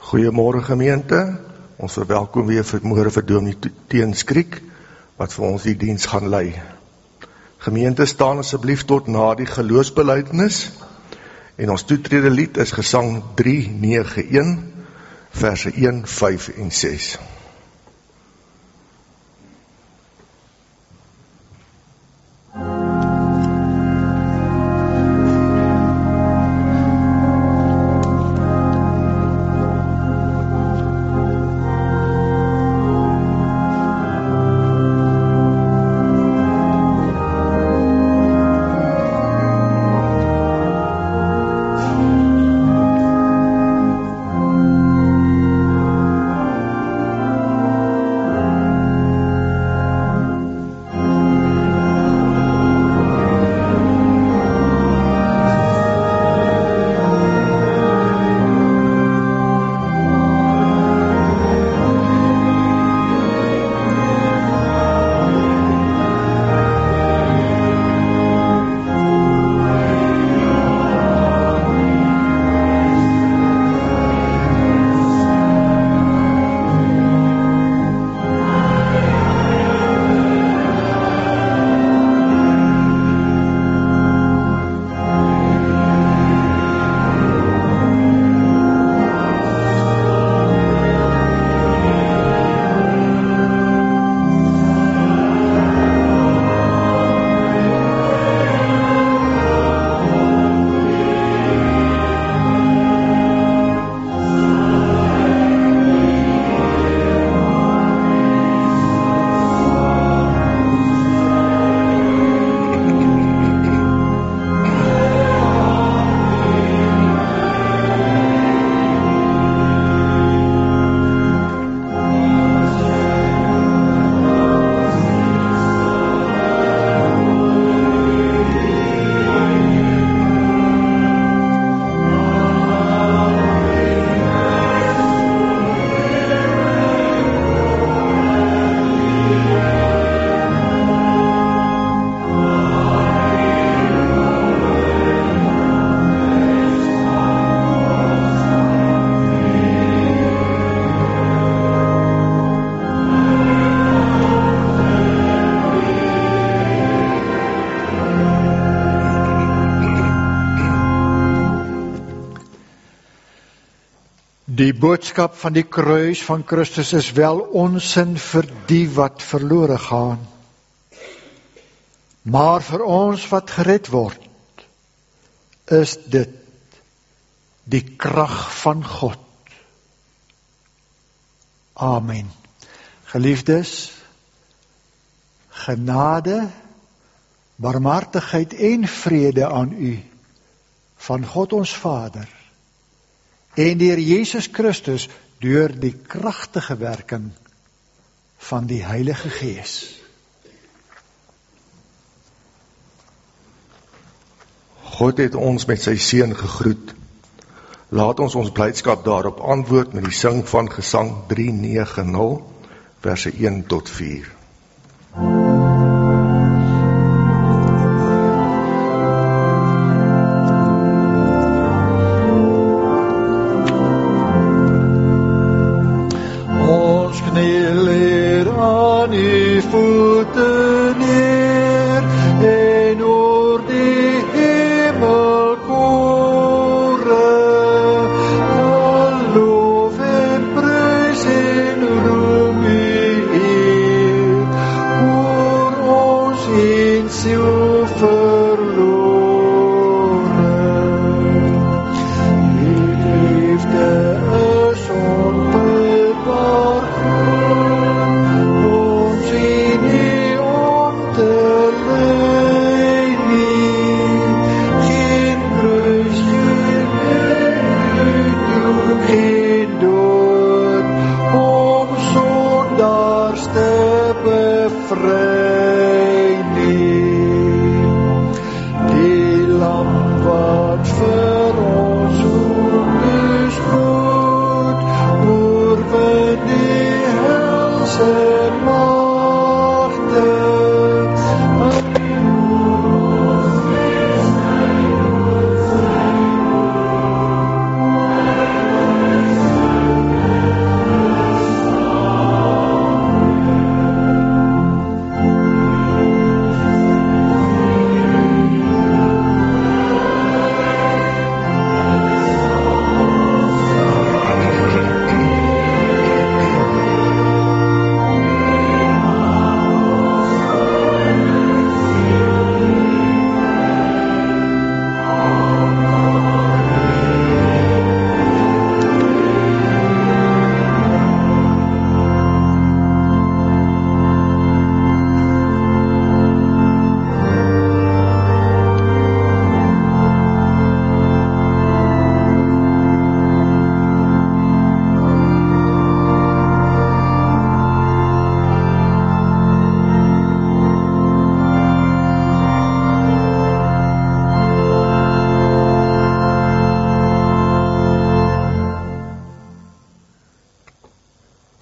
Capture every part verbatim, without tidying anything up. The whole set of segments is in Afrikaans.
Goeiemôre gemeente, ons verwelkom weer vanmôre vir Dominee Teenskriek, wat vir ons die diens gaan lei. Gemeente, staan asseblief tot na die geloofsbelijdenis, en ons toetrede lied is gesang drie nege een, verse een, vyf en ses. Die boodskap van die kruis van Christus is wel onsin vir die wat verlore gaan. Maar vir ons wat gered word, is dit die krag van God. Amen. Geliefdes, genade, barmhartigheid en vrede aan u, van God ons Vader, en deur Jesus Christus, deur die kragtige werking van die Heilige Gees. God het ons met sy seun gegroet. Laat ons ons blydskap daarop antwoord met die sing van gesang drie nege nul, verse een tot vier. Vrij niet.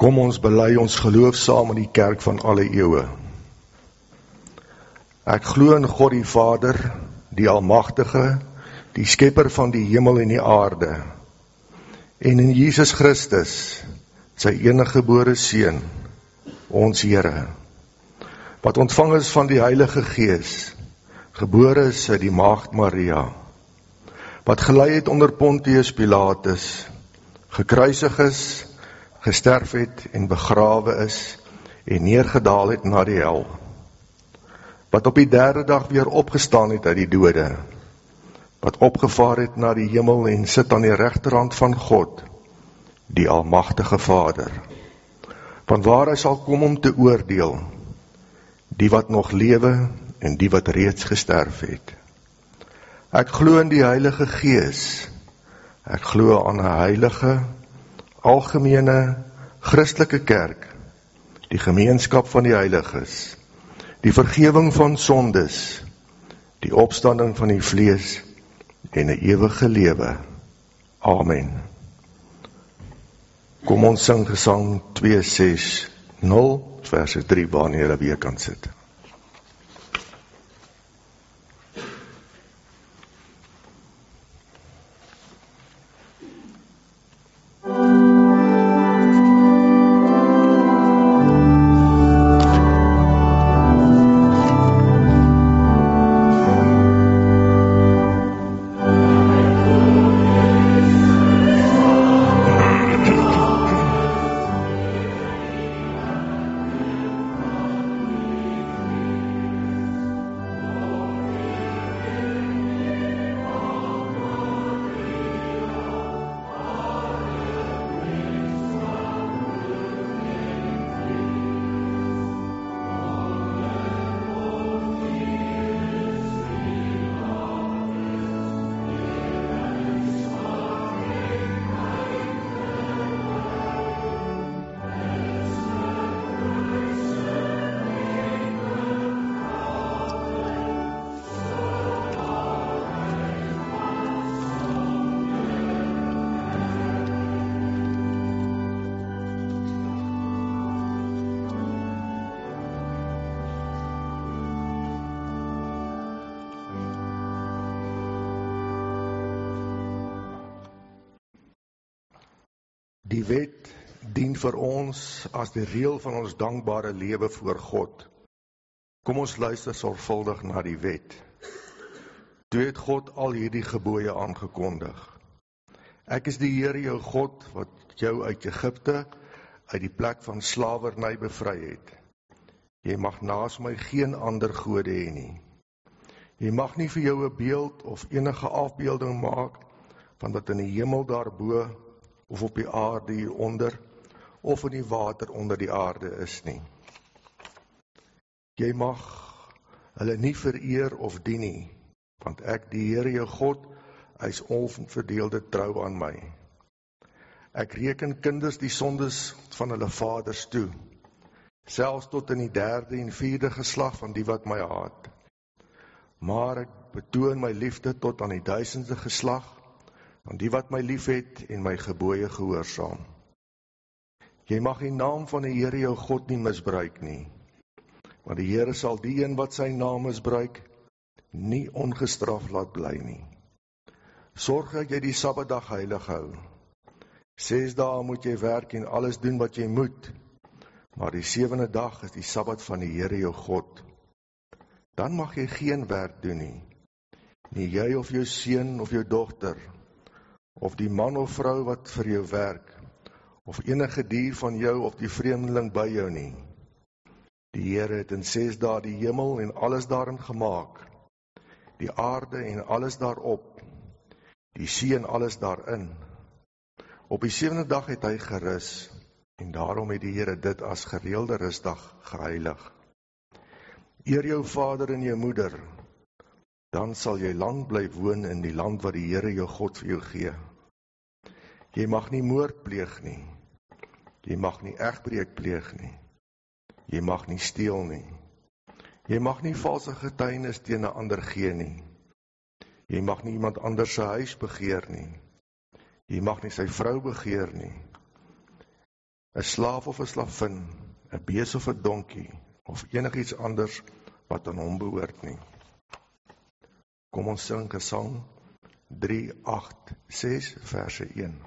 Kom ons bely ons geloof saam in die kerk van alle eeue. Ek glo in God die Vader, die Almagtige, die skepper van die hemel en die aarde, en in Jesus Christus, sy eniggebore Seun, ons Here, wat ontvang is van die Heilige Gees, gebore is uit die Maagd Maria, wat gelei het onder Pontius Pilatus, gekruisig is, gesterf het en begrawe is, en neergedaal het na die hel, wat op die derde dag weer opgestaan het uit die dode, wat opgevaar het na die hemel en sit aan die regterhand van God, die Almagtige Vader, van waar hy sal kom om te oordeel, die wat nog lewe en die wat reeds gesterf het. Ek glo in die Heilige Gees, ek glo aan 'n heilige, algemene, Christelike kerk, die gemeenskap van die heiliges, die vergewing van sondes, die opstanding van die vlees en 'n ewige lewe. Amen. Kom ons sing gesang twee ses nul, verse drie, wanneer jy weer kan sit. Die wet dien vir ons as die reël van ons dankbare lewe voor God. Kom ons luister sorgvuldig na die wet. Toe het God al hierdie gebooie aangekondig. Ek is die Here jou God, wat jou uit Egipte, uit die plek van slawerny bevry het. Jy mag naas my geen ander gode hê nie. Jy mag nie vir jou 'n beeld of enige afbeelding maak van wat in die hemel daarbo of op die aarde hieronder, of in die water onder die aarde is nie. Jy mag hulle nie vereer of dien nie, want ek, die Here jou God, is onverdeelde trou aan my. Ek reken kinders die sondes van hulle vaders toe, selfs tot in die derde en vierde geslag van die wat my haat. Maar ek betoon my liefde tot aan die duisendste geslag, aan die wat my lief het en my gebooie gehoorsaam. Jy mag die naam van die Here jou God nie misbruik nie, want die Here sal die een wat sy naam misbruik, nie ongestraf laat bly nie. Sorg dat jy die Sabbatdag heilig hou. Ses dae moet jy werk en alles doen wat jy moet, maar die sewende dag is die Sabbat van die Here jou God. Dan mag jy geen werk doen nie, nie jy of jou seun of jou dogter, of die man of vrou wat vir jou werk, of enige dier van jou of die vreemdeling by jou nie. Die Here het in ses dae die hemel en alles daarin gemaak, die aarde en alles daarop, die see en alles daarin. Op die sewende dag het hy gerus, en daarom het die Here dit as gereelde rusdag geheilig. Eer jou vader en jou moeder, dan sal jy lang bly woon in die land wat die Here jou God vir jou gee. Jy mag nie moord pleeg nie, jy mag nie egbreek pleeg nie, jy mag nie steel nie, jy mag nie valse getuienis teen 'n ander gee nie, jy mag nie iemand anders se huis begeer nie, jy mag nie sy vrou begeer nie, 'n slaaf of 'n slavin, 'n bees of 'n donkie, of enigiets anders wat aan hom behoort nie. Kom ons sing Gesang drie agt ses verse een.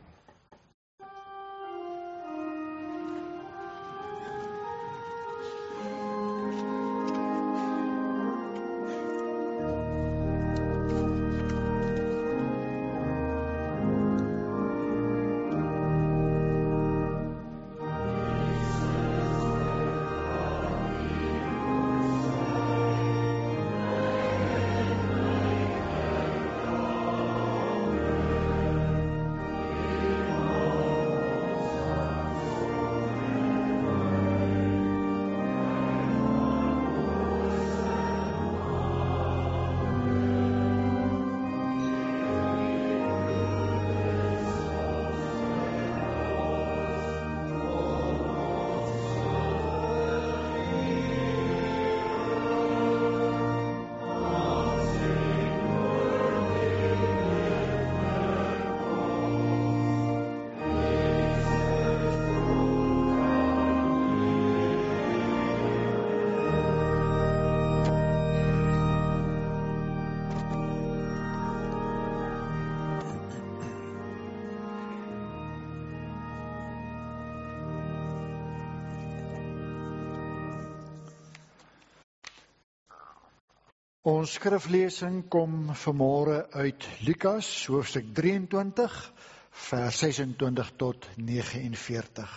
Ons skriflesing kom vanmôre uit Lukas, hoofstuk drieëntwintig, vers sesentwintig tot negenenveertig.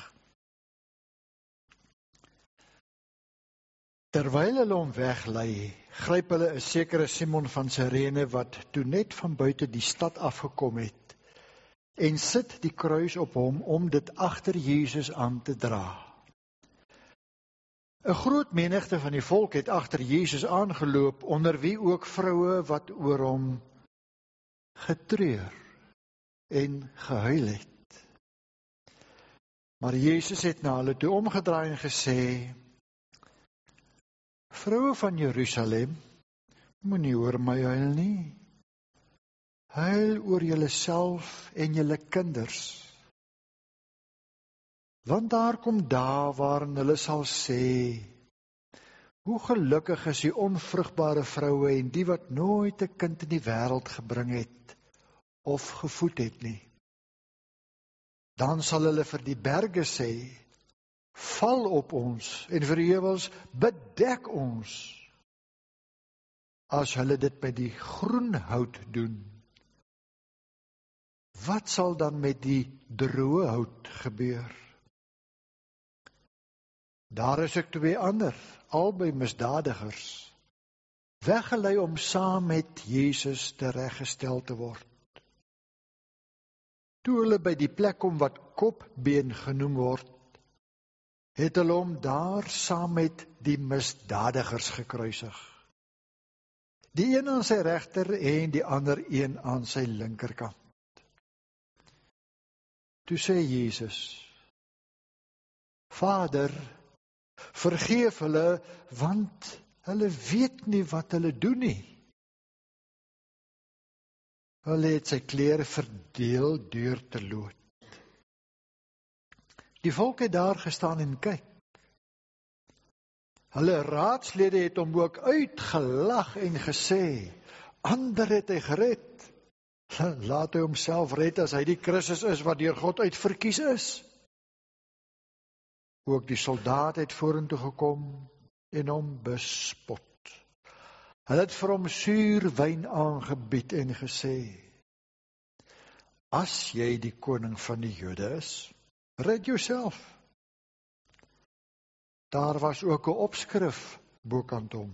Terwyl hulle hom weglei, gryp hulle 'n sekere Simon van Sirene wat toe net van buite die stad afgekom het, en sit die kruis op hom om dit agter Jesus aan te dra. 'n Groot menigte van die volk het agter Jesus aangeloop, onder wie ook vroue wat oor hom getreur en gehuil het. Maar Jesus het na hulle toe omgedraai en gesê: "Vroue van Jerusalem, moenie oor my huil nie. Huil oor julleself en julle kinders. Want daar kom dae waarin hulle sal sê: hoe gelukkig is die onvrugbare vroue en die wat nooit 'n kind in die wêreld gebring het of gevoed het nie. Dan sal hulle vir die berge sê: val op ons, en vir die heuwels: bedek ons. As hulle dit met die groen hout doen, wat sal dan met die droë hout gebeur? Daar is ook twee ander, albei misdadigers, weggelei om saam met Jesus tereggestel te word. Toe hulle by die plek kom wat Kopbeen genoem word, het hulle hom daar saam met die misdadigers gekruisig. Die een aan sy regter en die ander een aan sy linkerkant. Toe sê Jesus: Vader, vergeef hulle, want hulle weet nie wat hulle doen nie. Hulle het sy klere verdeel deur te loot. Die volk het daar gestaan en kyk. Hulle raadslede het hom ook uitgelag en gesê: ander het hy gered. Laat hy homself red as hy die Christus is wat deur God uitverkies is. Ook die soldaat het vorentoe gekom en hom bespot. Hulle het vir hom suur wyn aangebied en gesê: as jy die koning van die Jode is, red jouself. Daar was ook 'n opskrif bokant hom: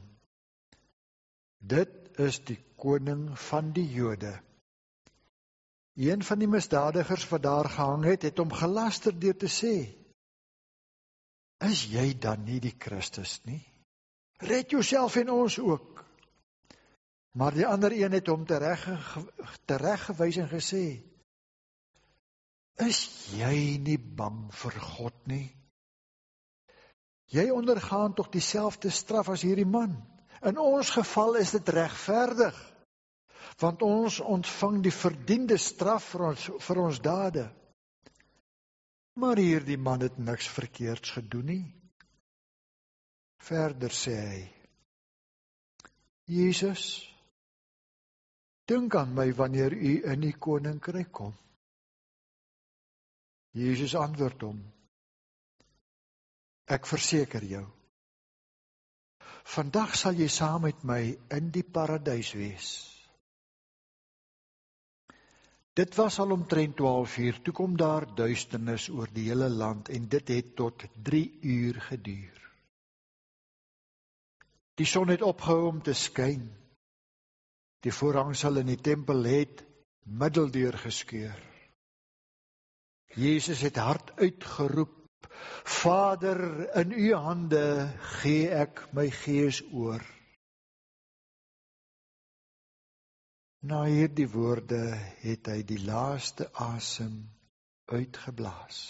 dit is die koning van die Jode. Een van die misdadigers wat daar gehang het, het hom gelaster deur te sê: is jy dan nie die Christus nie? Red jouself en ons ook. Maar die ander een het hom tereggewys en gesê: is jy nie bang vir God nie? Jy ondergaan tog dieselfde straf as hierdie man. In ons geval is dit regverdig, want ons ontvang die verdiende straf vir ons, vir ons dade. Maar hierdie man het niks verkeerds gedoen nie. Verder sê hy, Jesus, dink aan my wanneer u in die koninkryk kom. Jesus antwoord hom, ek verseker jou, vandag sal jy saam met my in die paradys wees. Dit was al omtrent twaalf uur, toe kom daar duisternis oor die hele land en dit het tot drie uur geduur. Die son het opgehou om te skyn. Die voorhangsel in die tempel het middeldeur geskeur. Jesus het hard uitgeroep, Vader, in u hande gee ek my gees oor. Na hierdie woorde het hy die laaste asem uitgeblaas.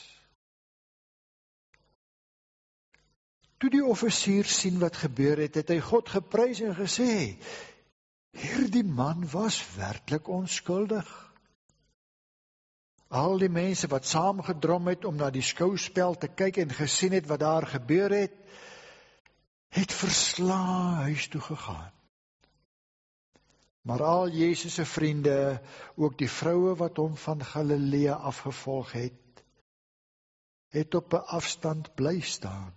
Toe die offisier sien wat gebeur het, het hy God geprys en gesê, hierdie man was werklik onskuldig. Al die mense wat saamgedrom het om na die skouspel te kyk en gesien het wat daar gebeur het, het verslae huis toe gegaan. Maar al Jesus se vriende, ook die vroue wat hom van Galilea afgevolg het, het op 'n afstand bly staan.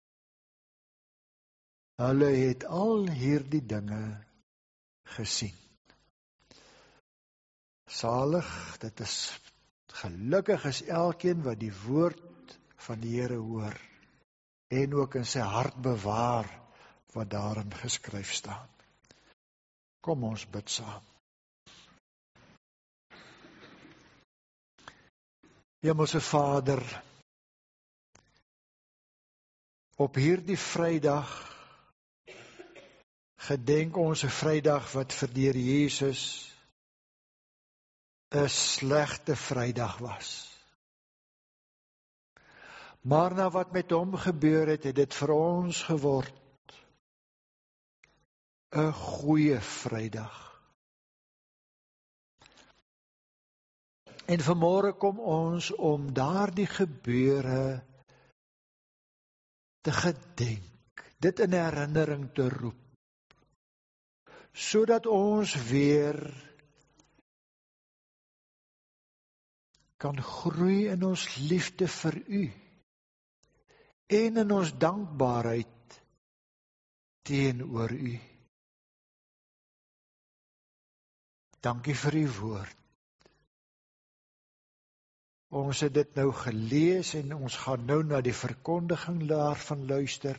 Hulle het al hierdie dinge gesien. Salig, dit is gelukkig is elkeen wat die woord van die Here hoor en ook in sy hart bewaar wat daarin geskryf staan. Kom ons bid saam. Hemelse Vader, op hierdie Vrydag gedenk ons 'n Vrydag wat vir die Here Jesus 'n slegte Vrydag was. Maar na wat met hom gebeur het, het dit vir ons geword 'n goeie Vrydag. En vanmôre kom ons om daardie gebeure te gedenk, dit in herinnering te roep, sodat ons weer kan groei in ons liefde vir u en in ons dankbaarheid teenoor u. Dankie vir u woord. Ons het dit nou gelees en ons gaan nou na die verkondiging daarvan luister.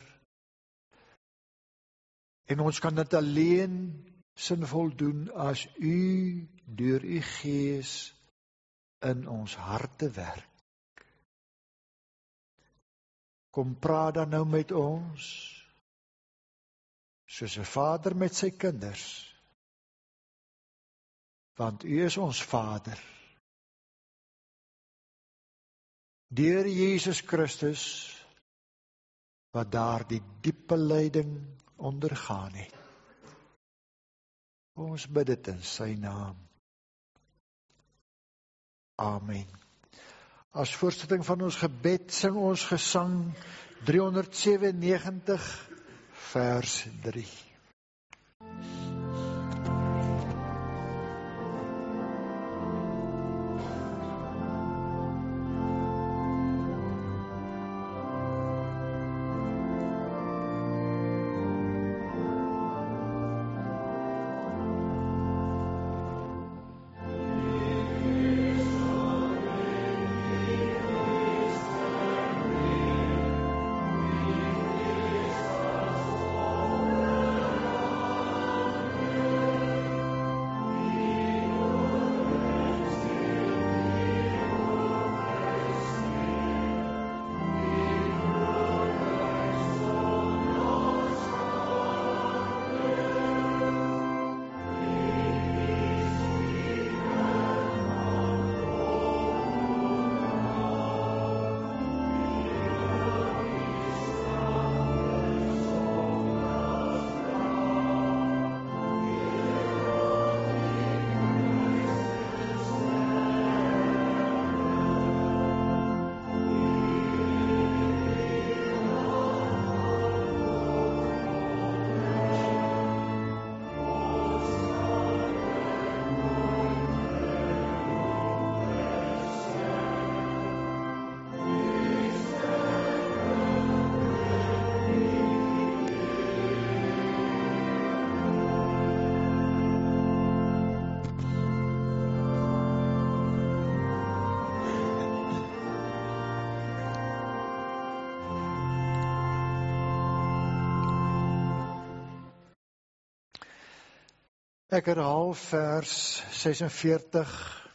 En ons kan dit alleen sinvol doen as u deur u Gees in ons harte werk. Kom praat dan nou met ons, soos 'n vader met sy kinders, want u is ons Vader. Deur Jesus Christus, wat daar die diepe lyding ondergaan het. Ons bid dit in sy naam. Amen. As voortsetting van ons gebed sing ons gesang driehonderdsewennegentig vers drie. Ek herhaal vers ses en veertig.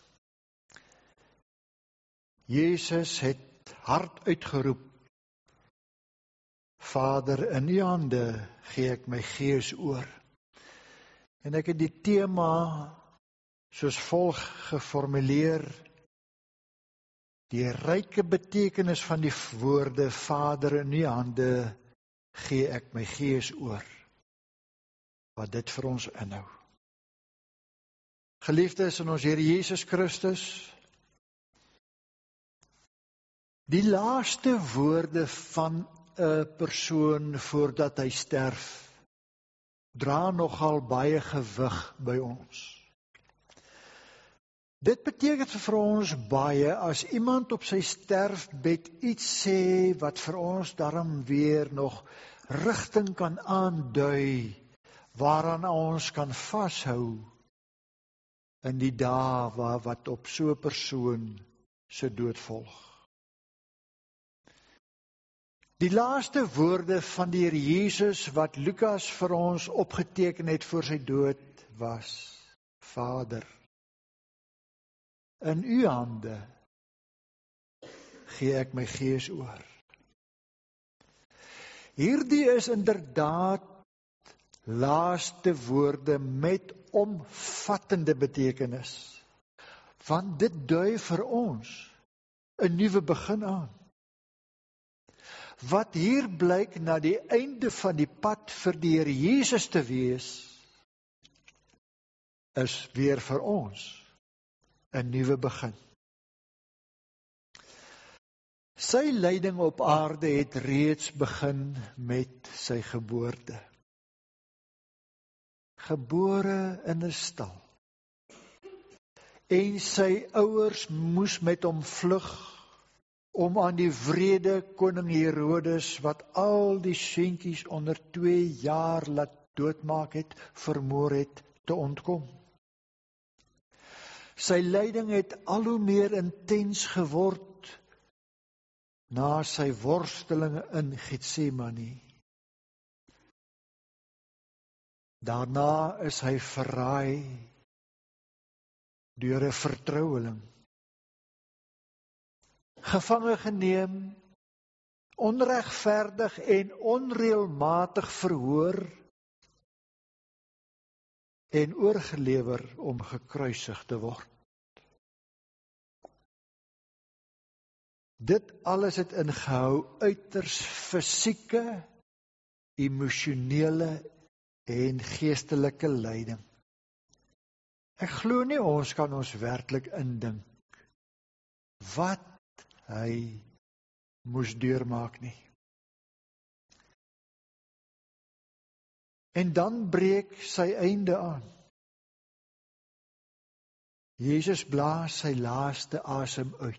Jezus het hard uitgeroep, Vader, in U hande gee ek my gees oor. En ek het die tema soos volg geformuleer, die ryke betekenis van die woorde, Vader, in U hande gee ek my gees oor. Wat dit vir ons inhou. Geliefdes in ons Here Jesus Christus, die laaste woorde van 'n persoon voordat hy sterf, dra nogal baie gewig by ons. Dit beteken vir ons baie as iemand op sy sterfbed iets sê wat vir ons daarom weer nog rigting kan aandui, waaraan ons kan vashou in die dae waar wat op so 'n persoon se dood volg. Die laaste woorde van die Here Jesus wat Lukas vir ons opgeteken het voor sy dood was, Vader, in U hande gee ek my gees oor. Hierdie is inderdaad laaste woorde met omvattende betekenis, want dit dui vir ons 'n nuwe begin aan. Wat hier blyk na die einde van die pad vir die Here Jesus te wees, is weer vir ons 'n nuwe begin. Sy lyding op aarde het reeds begin met sy geboorte. Gebore in 'n stal. En sy ouers moes met hom vlug om aan die wrede koning Herodes, wat al die seentjies onder twee jaar laat doodmaak het, vermoor het, te ontkom. Sy lyding het al hoe meer intens geword na sy worstelinge in Getsemane. Daarna is hy verraai deur 'n vertroueling. Gevange geneem, onregverdig en onreëlmatig verhoor en oorgelewer om gekruisig te word. Dit alles het ingehou uiters fisieke, emosionele en geestelike lyding. Ek glo nie ons kan ons werklik indink wat hy moes deurmaak nie. En dan breek sy einde aan. Jesus blaas sy laaste asem uit.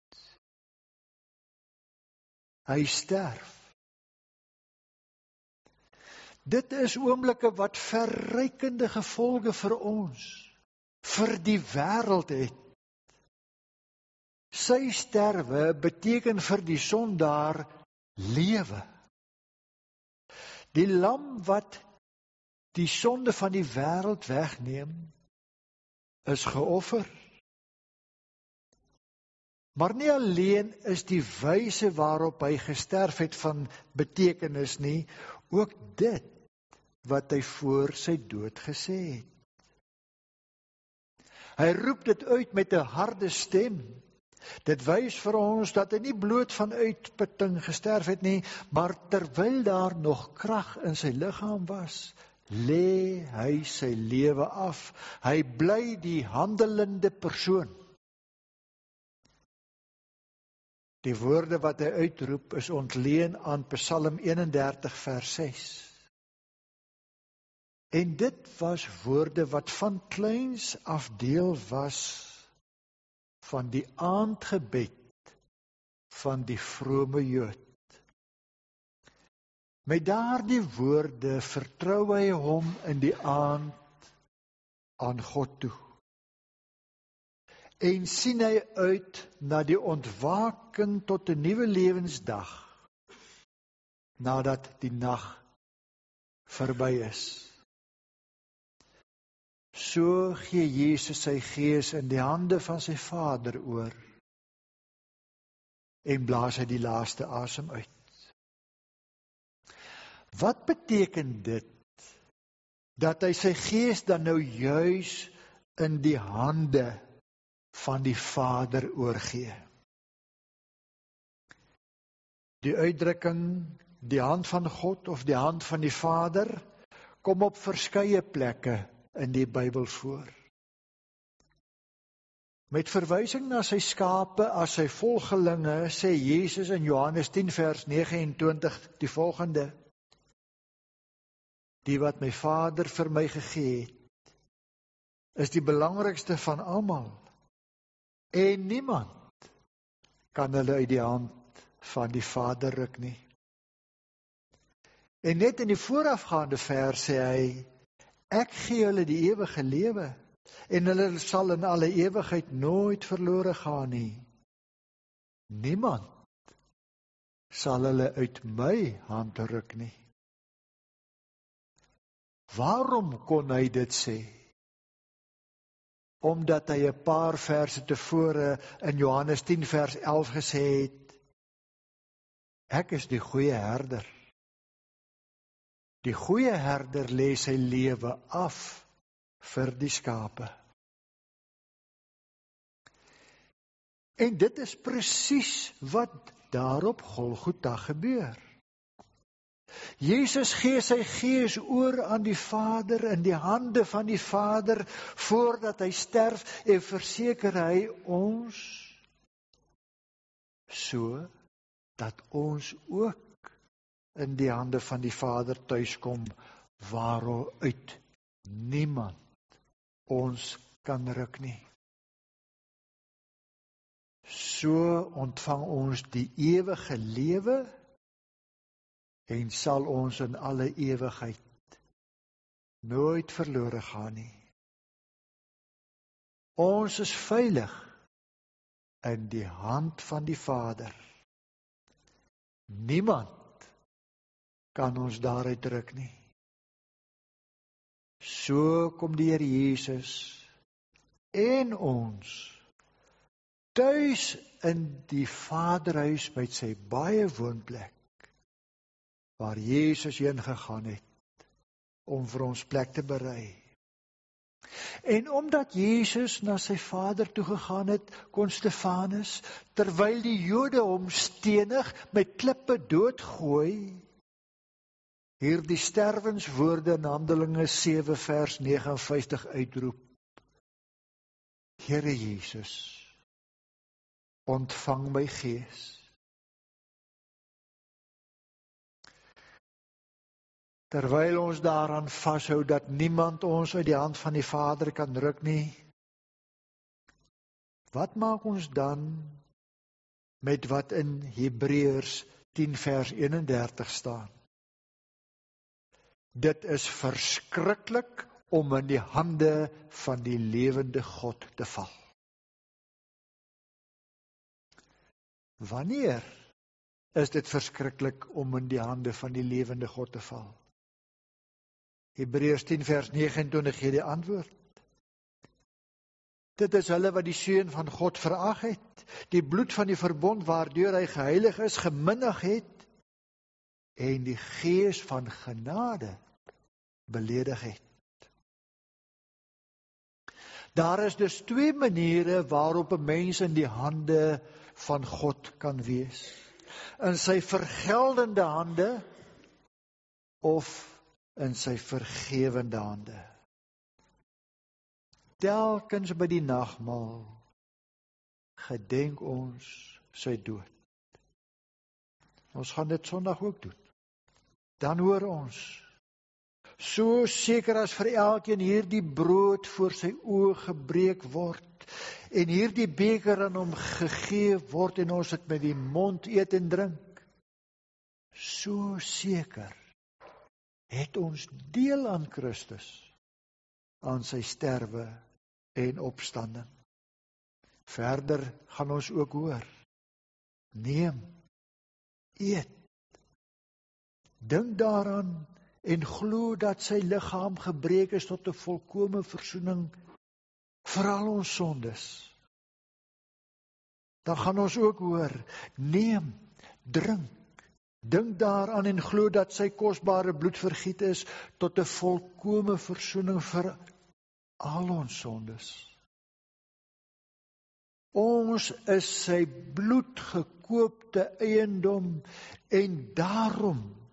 Hy sterf. Dit is oomblikke wat verrykende gevolge vir ons, vir die wêreld het. Sy sterwe beteken vir die sondaar lewe. Die lam wat die sonde van die wêreld wegneem, is geoffer. Maar nie alleen is die wyse waarop hy gesterf het van betekenis nie, ook dit wat hy voor sy dood gesê het. Hy roep dit uit met 'n harde stem. Dit wys vir ons dat hy nie bloot van uitputting gesterf het nie, maar terwyl daar nog krag in sy liggaam was, lê hy sy lewe af. Hy bly die handelende persoon. Die woorde wat hy uitroep is ontleen aan Psalm eenendertig vers ses. En dit was woorde wat van kleins af deel was van die aandgebed van die vrome Jood. Met daardie woorde vertrou hy hom in die aand aan God toe. En sien hy uit na die ontwaking tot 'n nuwe lewensdag, nadat die nag verby is. So gee Jesus sy gees in die hande van sy Vader oor en blaas hy die laaste asem uit. Wat beteken dit dat hy sy gees dan nou juis in die hande van die Vader oorgee? Die uitdrukking die hand van God of die hand van die Vader kom op verskeie plekke in die Bybel voor. Met verwysing na sy skape as sy volgelinge sê Jesus in Johannes tien vers nege en twintig die volgende: Die wat my Vader vir my gegee het, is die belangrikste van almal, en niemand kan hulle uit die hand van die Vader ruk nie. En net in die voorafgaande vers sê hy: Ek gee hulle die ewige lewe, en hulle sal in alle ewigheid nooit verlore gaan nie. Niemand sal hulle uit my hand ruk nie. Waarom kon hy dit sê? Omdat hy 'n paar verse tevore in Johannes tien vers elf gesê het: Ek is die goeie herder. Die goeie herder lê sy lewe af vir die skape. En dit is presies wat daar op Golgotha gebeur. Jesus gee sy gees oor aan die Vader, in die hande van die Vader, voordat hy sterf, en verseker hy ons, so dat ons ook in die hande van die Vader tuiskom, waaruit niemand ons kan ruk nie. So ontvang ons die ewige lewe en sal ons in alle ewigheid nooit verlore gaan nie. Ons is veilig in die hand van die Vader. Niemand kan ons daaruit ruk nie. So kom die Here Jesus en ons tuis in die Vaderhuis met sy baie woonplek, waar Jesus heen gegaan het om vir ons plek te berei. En omdat Jesus na sy Vader toe gegaan het, kon Stefanus, terwyl die Jode hom stenig met klippe doodgooi, hierdie sterwenswoorde in Handelinge sewe vers nege en vyftig uitroep: Here Jesus, ontvang my gees. Terwyl ons daaraan vashou dat niemand ons uit die hand van die Vader kan ruk nie, wat maak ons dan met wat in Hebreërs tien vers eenendertig staan? Dit is verskriklik om in die hande van die lewende God te val. Wanneer is dit verskriklik om in die hande van die lewende God te val? Hebreërs tien vers nege en twintig gee die antwoord. Dit is hulle wat die Seun van God verag het, die bloed van die verbond waardeur hy geheilig is, geminnig het, en die gees van genade beledig het. Daar is dus twee maniere waarop 'n mens in die hande van God kan wees. In sy vergeldende hande of in sy vergewende hande. Telkens by die nagmaal gedenk ons sy dood. Ons gaan dit Sondag ook doen. Dan hoor ons, so seker as vir elkeen hierdie brood voor sy oë gebreek word en hierdie beker aan hom gegee word en ons dit met die mond eet en drink, so seker het ons deel aan Christus, aan sy sterwe en opstanding. Verder gaan ons ook hoor, neem, eet, dink daaraan en glo dat sy liggaam gebreek is tot 'n volkome versoening vir al ons sondes, dan gaan ons ook hoor, neem, drink, dink daaraan en glo dat sy kosbare bloed vergiet is tot 'n volkome versoening vir al ons sondes. Ons is sy bloedgekoopte eiendom en daarom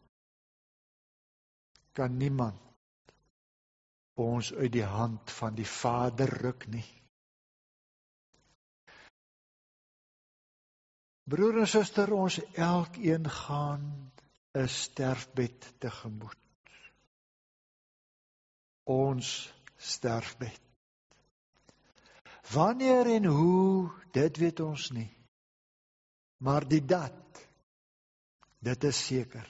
kan niemand ons uit die hand van die Vader ruk nie. Broer en suster, ons elkeen gaan 'n sterfbed tegemoet. Ons sterfbed. Wanneer en hoe, dit weet ons nie. Maar die dat, dit is seker.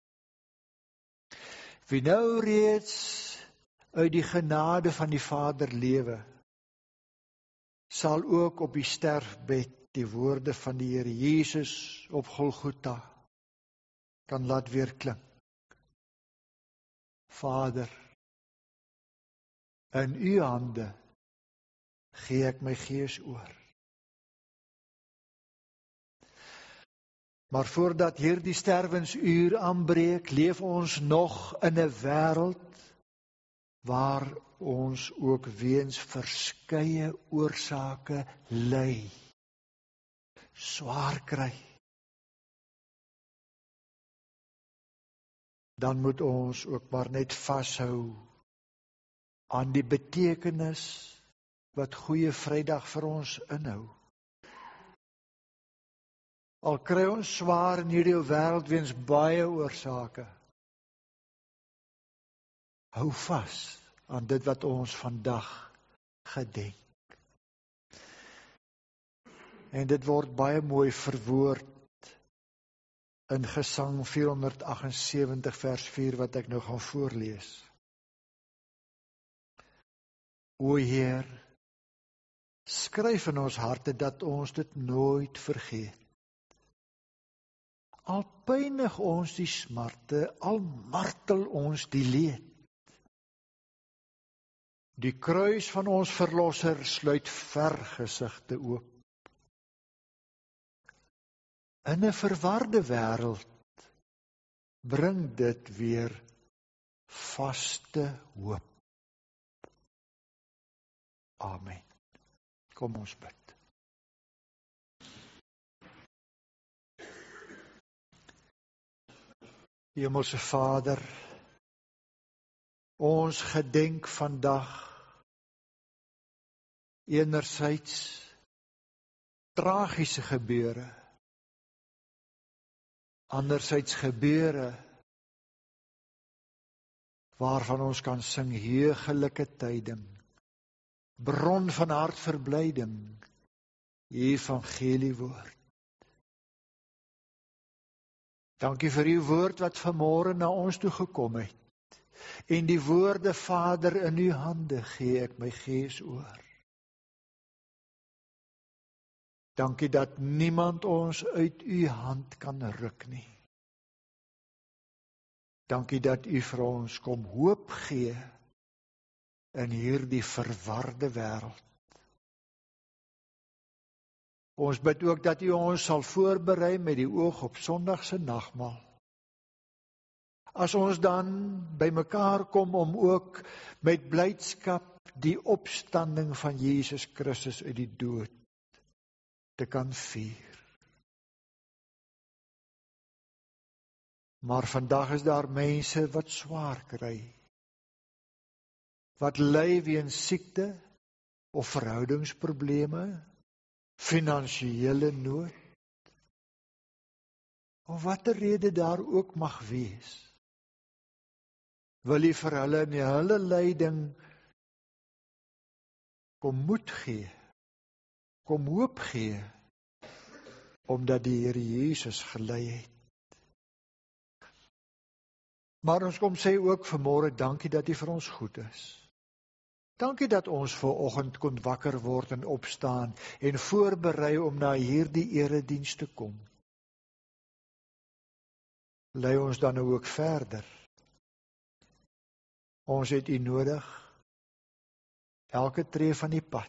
Wie nou reeds uit die genade van die Vader lewe, sal ook op die sterfbed die woorde van die Here Jesus op Golgotha kan laat weer klink. Vader, in u hande gee ek my gees oor. Maar voordat hierdie sterwensuur aanbreek, leef ons nog in 'n wêreld waar ons ook weens verskeie oorsake ly, swaar kry. Dan moet ons ook maar net vashou aan die betekenis wat Goeie Vrydag vir ons inhou. Al kry ons swaar in hierdie wêreld weens baie oorsake, hou vas aan dit wat ons vandag gedenk. En dit word baie mooi verwoord in Gesang vierhonderdagsewentig vers vier wat ek nou gaan voorlees. O Heer, skryf in ons harte dat ons dit nooit vergeet. Al pynig ons die smarte, al martel ons die leed. Die kruis van ons verlosser sluit vergesigte oop. In 'n verwarde wêreld bring dit weer vaste hoop. Amen. Kom ons bid. Hemelse Vader, ons gedenk vandag enerzijds tragiese gebeure, anderzijds gebeure waarvan ons kan sing heugelijke tyding, bron van hartverblyding, evangeliewoord. Dankie vir uw woord wat vanmôre na ons toe gekom het. En die woorde, Vader, in uw hande gee ek my gees oor. Dankie dat niemand ons uit uw hand kan ruk nie. Dankie dat u vir ons kom hoop gee in hierdie verwarde wêreld. Ons bid ook dat u ons sal voorberei met die oog op Sondag se nagmaal. As ons dan by mekaar kom om ook met blydskap die opstanding van Jesus Christus uit die dood te kan vier. Maar vandag is daar mense wat swaar kry, wat ly weens siekte of verhoudingsprobleme, finansiële nood, of watter rede daar ook mag wees, wil u vir hulle in hulle lyding kom moed gee, kom hoop gee, omdat die Here Jesus gelei het. Maar ons kom sê ook vanmôre dankie dat u vir ons goed is. Dankie dat ons vooroggend kon wakker word en opstaan en voorberei om na hierdie erediens te kom. Lei ons dan nou ook verder Ons het U nodig, elke tree van die pad.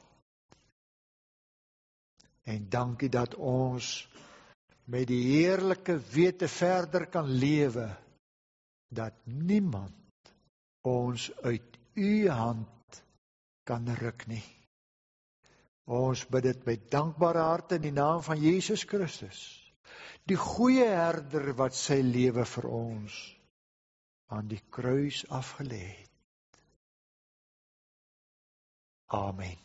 En dankie dat ons met die heerlike wete verder kan lewe, dat niemand ons uit U hand kan ruk nie. Ons bid dit met dankbare harte in die naam van Jesus Christus, die goeie herder wat sy lewe vir ons aan die kruis afgelê het. Amen.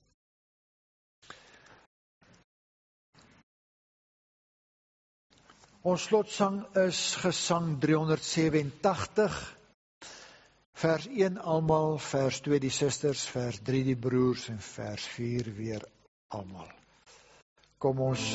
Ons slotsang is gesang driehonderdsewenentagtig, vers een almal, vers twee die susters, vers drie die broers en vers vier weer almal. Kom ons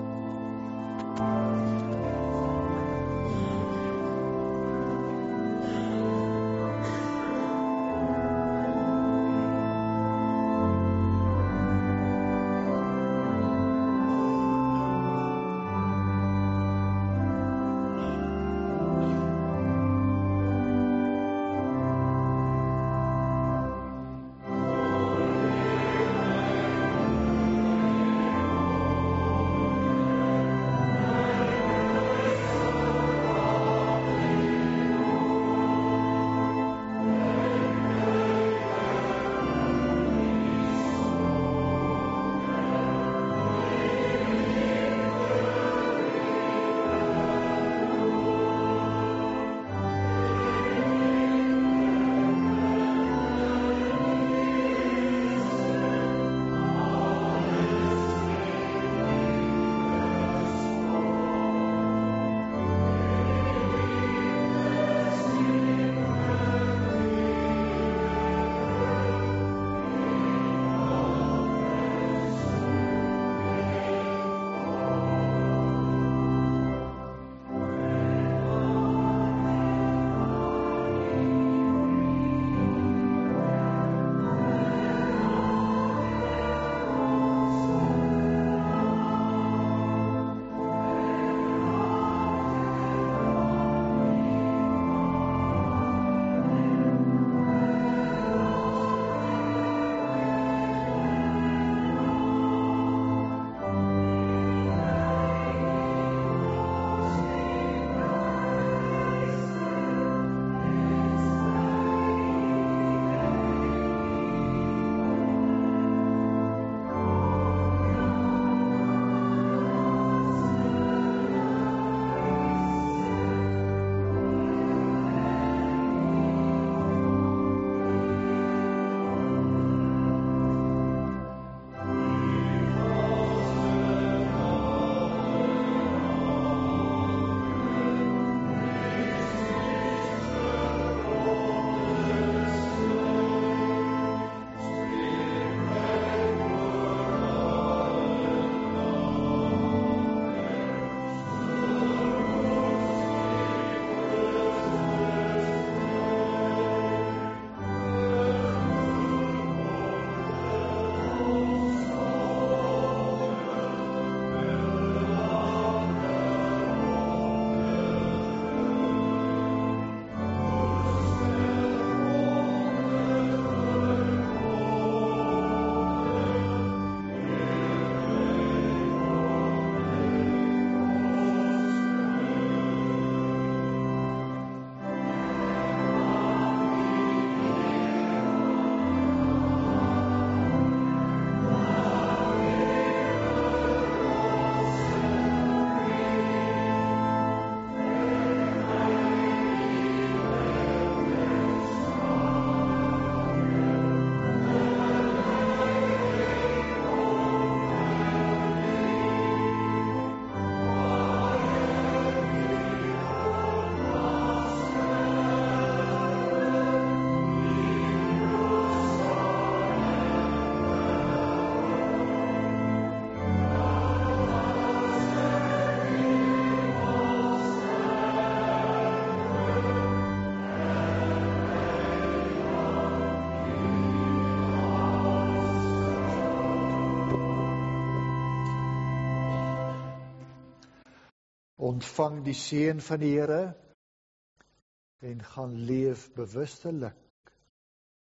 ontvang die seën van die Here en gaan leef bewustelik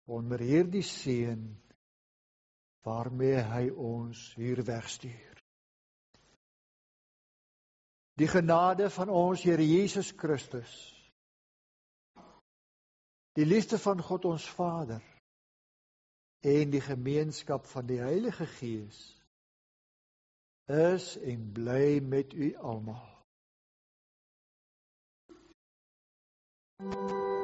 onder hierdie seën waarmee hy ons hier wegstuur. Die genade van ons Here Jesus Christus, die liefde van God ons Vader en die gemeenskap van die Heilige Gees is en bly met u almal.